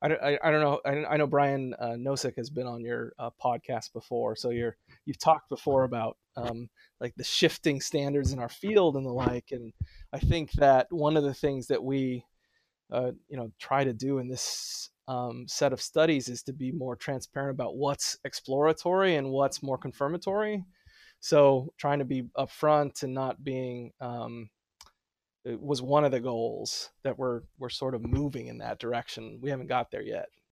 I don't know. I know Brian Nosek has been on your podcast before, so you've talked before about like the shifting standards in our field and the like. And I think that one of the things that we try to do in this set of studies is to be more transparent about what's exploratory and what's more confirmatory. So trying to be upfront and not being it was one of the goals that we're sort of moving in that direction. We haven't got there yet.